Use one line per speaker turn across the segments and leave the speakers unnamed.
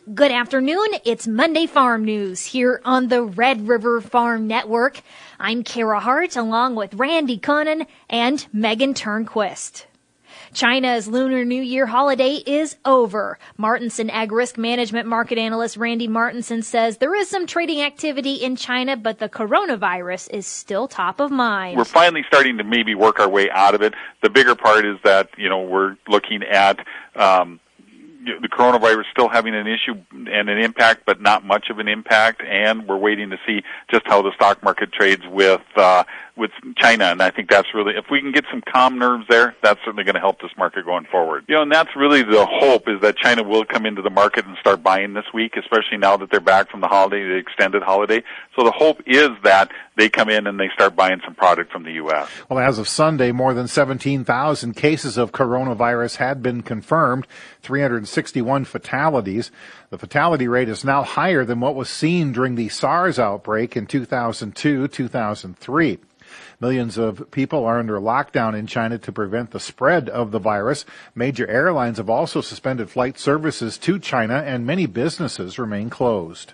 Good afternoon. It's Monday Farm News here on the Red River Farm Network. I'm Kara Hart along with Randy Conan and Megan Turnquist. China's Lunar New Year holiday is over. Martinson Ag-Risk Management market analyst Randy Martinson says there is some trading activity in China, but the coronavirus is still top of mind.
We're finally starting to maybe work our way out of it. The bigger part is that, we're looking at the coronavirus still having an issue and an impact, but not much of an impact, and we're waiting to see just how the stock market trades with China, and I think that's really, if we can get some calm nerves there, that's certainly going to help this market going forward. And that's really the hope, is that China will come into the market and start buying this week, especially now that they're back from the holiday, the extended holiday. So the hope is that they come in and they start buying some product from the U.S.
Well, as of Sunday, more than 17,000 cases of coronavirus had been confirmed, 361 fatalities. The fatality rate is now higher than what was seen during the SARS outbreak in 2002-2003. Millions of people are under lockdown in China to prevent the spread of the virus. Major airlines have also suspended flight services to China, and many businesses remain closed.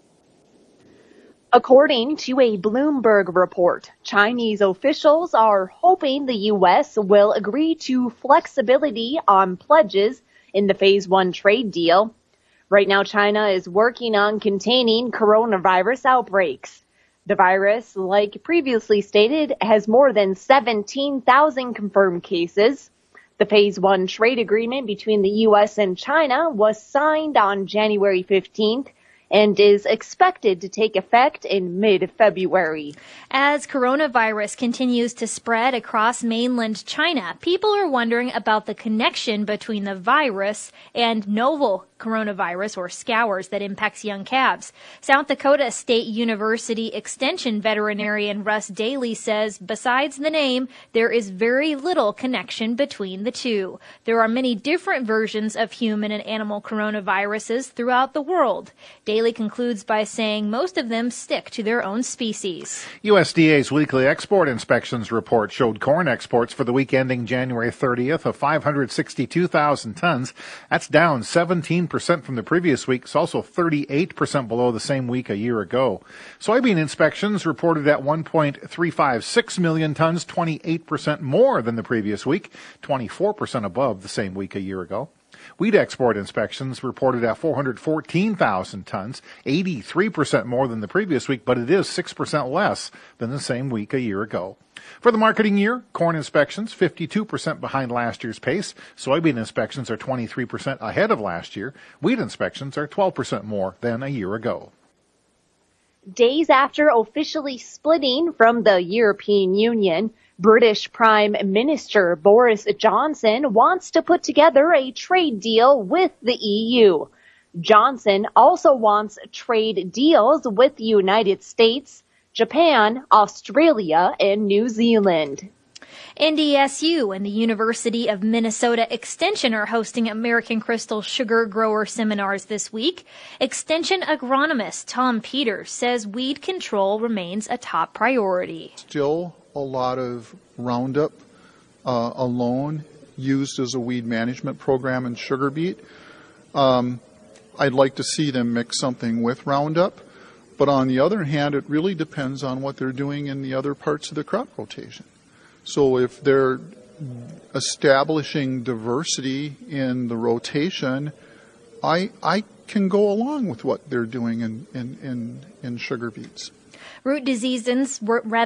According to a Bloomberg report, Chinese officials are hoping the U.S. will agree to flexibility on pledges in the Phase 1 trade deal. Right now, China is working on containing coronavirus outbreaks. The virus, like previously stated, has more than 17,000 confirmed cases. The Phase 1 trade agreement between the U.S. and China was signed on January 15th and is expected to take effect in mid-February.
As coronavirus continues to spread across mainland China, people are wondering about the connection between the virus and novel coronavirus, or scours, that impacts young calves. South Dakota State University Extension veterinarian Russ Daly says besides the name, there is very little connection between the two. There are many different versions of human and animal coronaviruses throughout the world. Daly concludes by saying most of them stick to their own species.
USDA's weekly export inspections report showed corn exports for the week ending January 30th of 562,000 tons. That's down 17% from the previous week. It's also 38% below the same week a year ago. Soybean inspections reported at 1.356 million tons, 28% more than the previous week, 24% above the same week a year ago. Wheat export inspections reported at 414,000 tons, 83% more than the previous week, but it is 6% less than the same week a year ago. For the marketing year, corn inspections 52% behind last year's pace. Soybean inspections are 23% ahead of last year. Wheat inspections are 12% more than a year ago.
Days after officially splitting from the European Union, British Prime Minister Boris Johnson wants to put together a trade deal with the EU. Johnson also wants trade deals with the United States, Japan, Australia, and New Zealand.
NDSU and the University of Minnesota Extension are hosting American Crystal Sugar Grower seminars this week. Extension agronomist Tom Peters says weed control remains a top priority.
Still a lot of Roundup alone used as a weed management program in sugar beet. I'd like to see them mix something with Roundup, but on the other hand, it really depends on what they're doing in the other parts of the crop rotation. So if they're establishing diversity in the rotation, I can go along with what they're doing in sugar beets.
Root diseases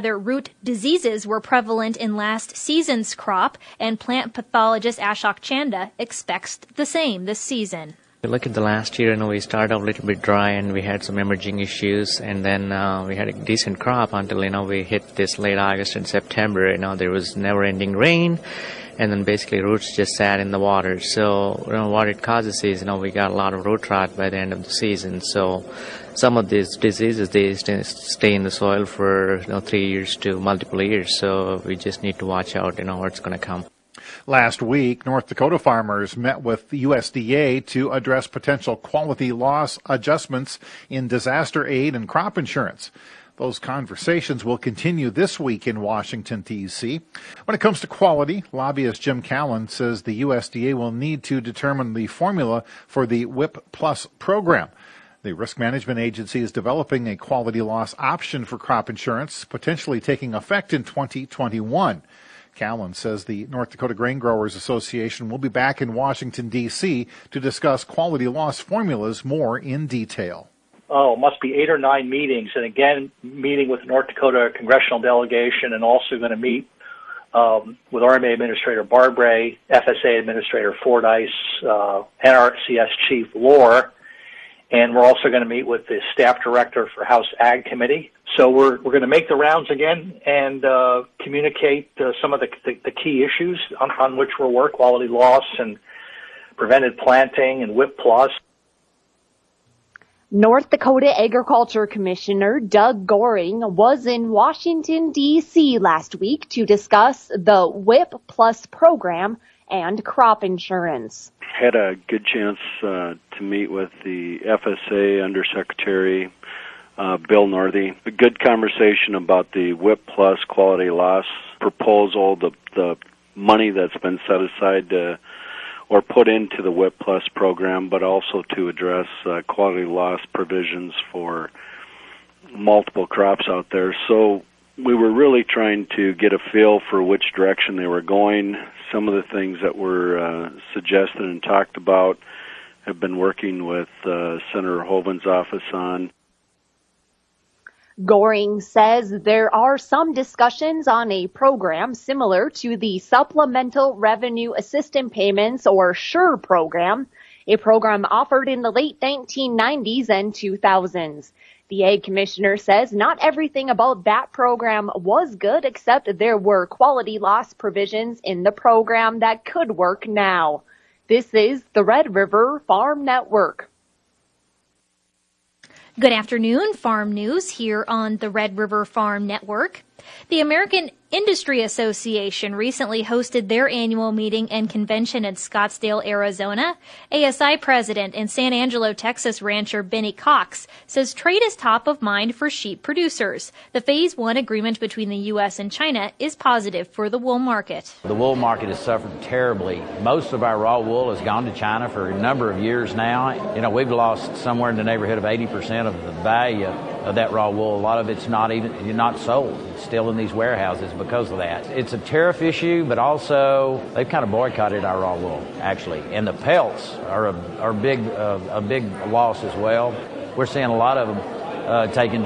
were prevalent in last season's crop, and plant pathologist Ashok Chanda expects the same this season.
Look at the last year, we started off a little bit dry and we had some emerging issues, and then we had a decent crop until, we hit this late August and September. There was never-ending rain, and then basically roots just sat in the water. So, what it causes is, we got a lot of root rot by the end of the season. So, some of these diseases, they stay in the soil for, 3 years to multiple years. So, we just need to watch out, what's going to come.
Last week, North Dakota farmers met with the USDA to address potential quality loss adjustments in disaster aid and crop insurance. Those conversations will continue this week in Washington, D.C. When it comes to quality, lobbyist Jim Callan says the USDA will need to determine the formula for the WIP Plus program. The Risk Management Agency is developing a quality loss option for crop insurance, potentially taking effect in 2021. Callan says the North Dakota Grain Growers Association will be back in Washington, D.C. to discuss quality loss formulas more in detail.
Must be 8 or 9 meetings, and again, meeting with the North Dakota congressional delegation, and also going to meet with RMA Administrator Barbray, FSA Administrator Fordyce, NRCS Chief Lohr, and we're also going to meet with the staff director for House Ag Committee. So we're going to make the rounds again and communicate some of the key issues on which we'll work: quality loss and prevented planting and WIP Plus.
North Dakota Agriculture Commissioner Doug Goring was in Washington, D.C. last week to discuss the WIP Plus program and crop insurance.
Had a good chance to meet with the FSA Undersecretary Bill Northey. A good conversation about the WIP Plus quality loss proposal, the money that's been set aside or put into the WIP Plus program, but also to address quality loss provisions for multiple crops out there. So we were really trying to get a feel for which direction they were going. Some of the things that were suggested and talked about have been working with Senator Hoeven's office on.
Goring says there are some discussions on a program similar to the Supplemental Revenue Assistance Payments, or SURE program, a program offered in the late 1990s and 2000s. The Ag Commissioner says not everything about that program was good, except there were quality loss provisions in the program that could work now. This is the Red River Farm Network.
Good afternoon, Farm News here on the Red River Farm Network. The American Industry Association recently hosted their annual meeting and convention in Scottsdale, Arizona. ASI president and San Angelo, Texas rancher Benny Cox says trade is top of mind for sheep producers. The Phase 1 agreement between the U.S. and China is positive for the wool market.
The wool market has suffered terribly. Most of our raw wool has gone to China for a number of years now. You know, we've lost somewhere in the neighborhood of 80% of the value of that raw wool. A lot of it's not sold. It's still in these warehouses because of that. It's a tariff issue, but also they've kind of boycotted our raw wool, actually. And the pelts are a big loss as well. We're seeing a lot of them taken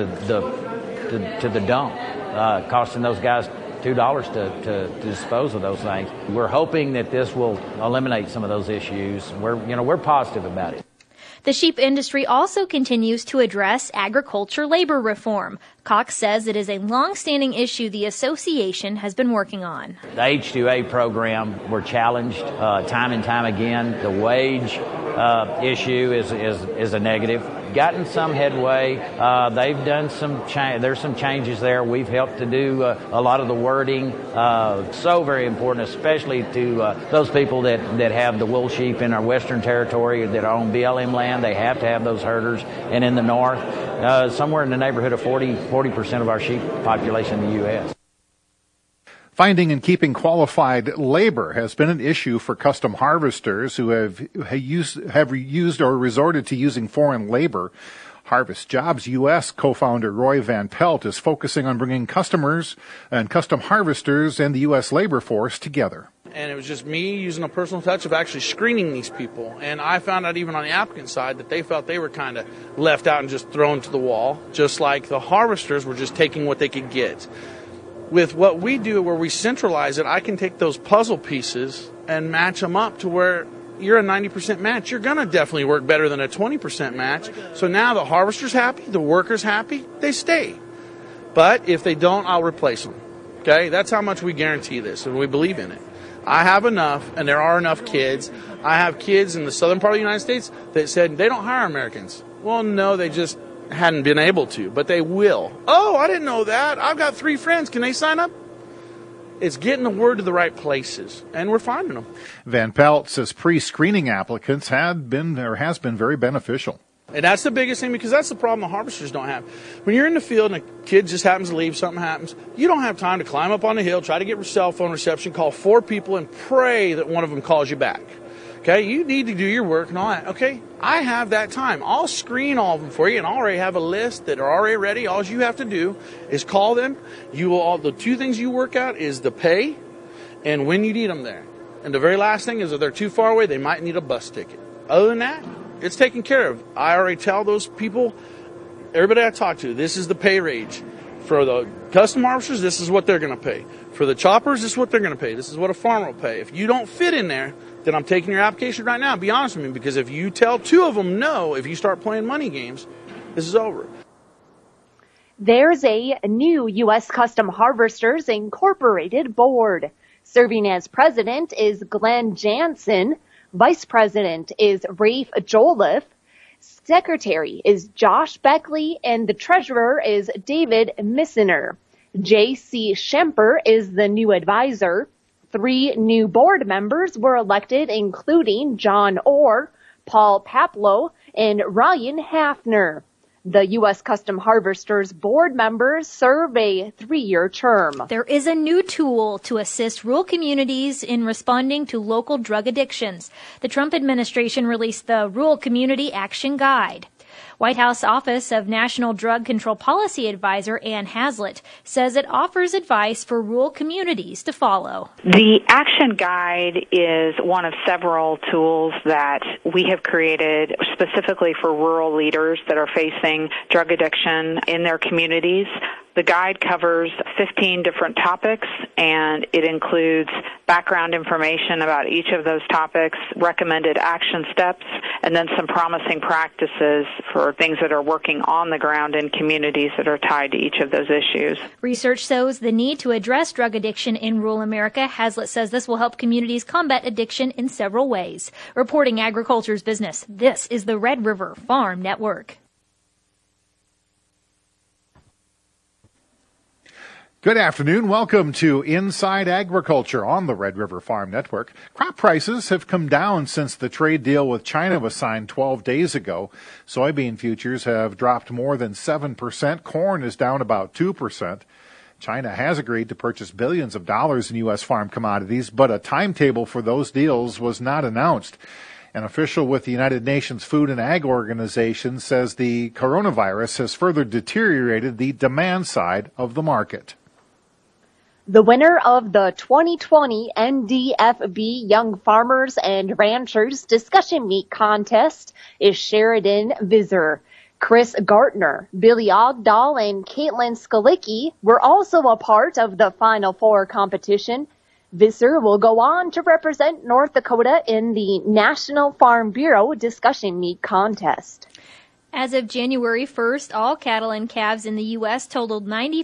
to the dump, costing those guys $2 to dispose of those things. We're hoping that this will eliminate some of those issues. We're positive about it.
The sheep industry also continues to address agriculture labor reform. Cox says it is a long-standing issue the association has been working on.
The H-2A program, we're challenged time and time again. The wage issue is a negative. Gotten some headway. They've done there's some changes there. We've helped to do a lot of the wording. So very important, especially to those people that have the wool sheep in our western territory that are on BLM land. They have to have those herders. And in the north, somewhere in the neighborhood of 40% of our sheep population in the U.S.
Finding and keeping qualified labor has been an issue for custom harvesters who have used or resorted to using foreign labor. Harvest Jobs U.S. co-founder Roy Van Pelt is focusing on bringing customers and custom harvesters and the U.S. labor force together.
And it was just me using a personal touch of actually screening these people. And I found out even on the applicant side that they felt they were kind of left out and just thrown to the wall, just like the harvesters were just taking what they could get. With what we do, where we centralize it, I can take those puzzle pieces and match them up to where you're a 90% match. You're going to definitely work better than a 20% match. So now the harvester's happy, the worker's happy, they stay. But if they don't, I'll replace them. Okay? That's how much we guarantee this, and we believe in it. I have enough, and there are enough kids. I have kids in the southern part of the United States that said they don't hire Americans. Well, no, they just hadn't been able to, but they will. Oh, I didn't know that. I've got 3 friends. Can they sign up? It's getting the word to the right places, and we're finding them.
Van Pelt says pre-screening applicants has been very beneficial.
And that's the biggest thing, because that's the problem the harvesters don't have. When you're in the field and a kid just happens to leave, something happens, you don't have time to climb up on the hill, try to get cell phone reception, call 4 people, and pray that one of them calls you back. Okay, you need to do your work and all that. Okay, I have that time. I'll screen all of them for you, and I already have a list that are already ready. All you have to do is call them. The 2 things you work out is the pay and when you need them there. And the very last thing is, if they're too far away, they might need a bus ticket. Other than that, it's taken care of. I already tell those people, everybody I talk to, this is the pay range. For the custom harvesters, this is what they're going to pay. For the choppers, this is what they're going to pay. This is what a farmer will pay. If you don't fit in there, then I'm taking your application right now. Be honest with me, because if you tell 2 of them no, if you start playing money games, this is over.
There's a new U.S. Custom Harvesters Incorporated board. Serving as president is Glenn Jansen. Vice president is Rafe Jolliffe. Secretary is Josh Beckley, and the treasurer is David Missener. J.C. Schemper is the new advisor. 3 new board members were elected, including John Orr, Paul Paplow, and Ryan Hafner. The U.S. Custom Harvesters board members serve a 3-year term.
There is a new tool to assist rural communities in responding to local drug addictions. The Trump administration released the Rural Community Action Guide. White House Office of National Drug Control Policy Advisor Ann Haslett says it offers advice for rural communities to follow.
The Action Guide is one of several tools that we have created specifically for rural leaders that are facing drug addiction in their communities. The guide covers 15 different topics, and it includes background information about each of those topics, recommended action steps, and then some promising practices for things that are working on the ground in communities that are tied to each of those issues.
Research shows the need to address drug addiction in rural America. Haslett says this will help communities combat addiction in several ways. Reporting Agriculture's Business, this is the Red River Farm Network.
Good afternoon. Welcome to Inside Agriculture on the Red River Farm Network. Crop prices have come down since the trade deal with China was signed 12 days ago. Soybean futures have dropped more than 7%. Corn is down about 2%. China has agreed to purchase billions of dollars in U.S. farm commodities, but a timetable for those deals was not announced. An official with the United Nations Food and Ag Organization says the coronavirus has further deteriorated the demand side of the market.
The winner of the 2020 NDFB Young Farmers and Ranchers Discussion Meet Contest is Sheridan Visser. Chris Gartner, Billy Ogdahl, and Caitlin Skalicki were also a part of the Final Four competition. Visser will go on to represent North Dakota in the National Farm Bureau Discussion Meet Contest.
As of January 1st, all cattle and calves in the U.S. totaled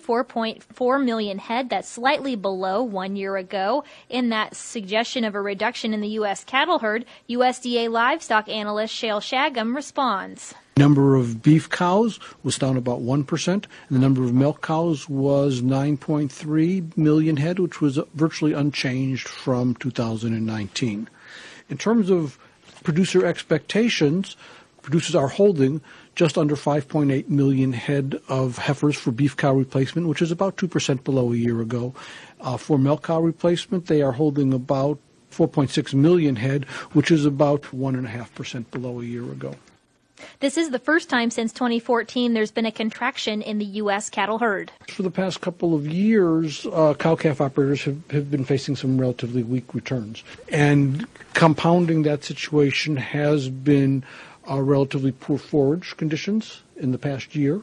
94.4 million head. That's slightly below 1 year ago. In that suggestion of a reduction in the U.S. cattle herd, USDA livestock analyst Shale Shagam responds.
Number of beef cows was down about 1%, and the number of milk cows was 9.3 million head, which was virtually unchanged from 2019. In terms of producer expectations, producers are holding just under 5.8 million head of heifers for beef cow replacement, which is about 2% below a year ago. For milk cow replacement, they are holding about 4.6 million head, which is about 1.5% below a year ago.
This is the first time since 2014 there's been a contraction in the U.S. cattle herd.
For the past couple of years, cow-calf operators have been facing some relatively weak returns. And compounding that situation has been relatively poor forage conditions in the past year.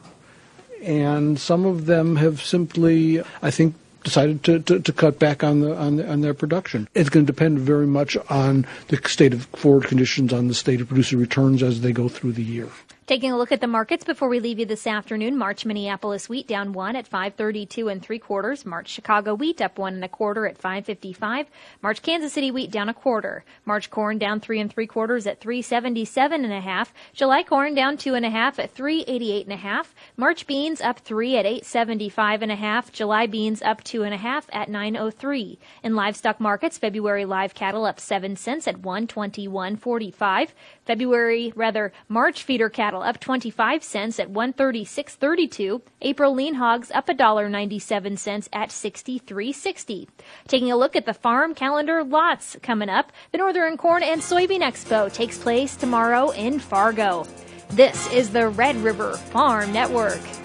And some of them have simply, I think, decided to cut back on their production. It's going to depend very much on the state of forward conditions, on the state of producer returns as they go through the year.
Taking a look at the markets before we leave you this afternoon. March Minneapolis wheat down 1 at 5.32 3/4. March Chicago wheat up 1 1/4 at 5.55. March Kansas City wheat down 1/4. March corn down 3 3/4 at 3.77 1/2. July corn down 2 1/2 at 3.88 1/2. March beans up 3 at 8.75 1/2. July beans up 2 1/2 at 9.03. In livestock markets, February live cattle up 7 cents at 121.45. March feeder cattle up 25 cents at 136.32. April lean hogs up $1.97 at 63.60. Taking a look at the farm calendar, lots coming up. The Northern Corn and Soybean Expo takes place tomorrow in Fargo. This is the Red River Farm Network.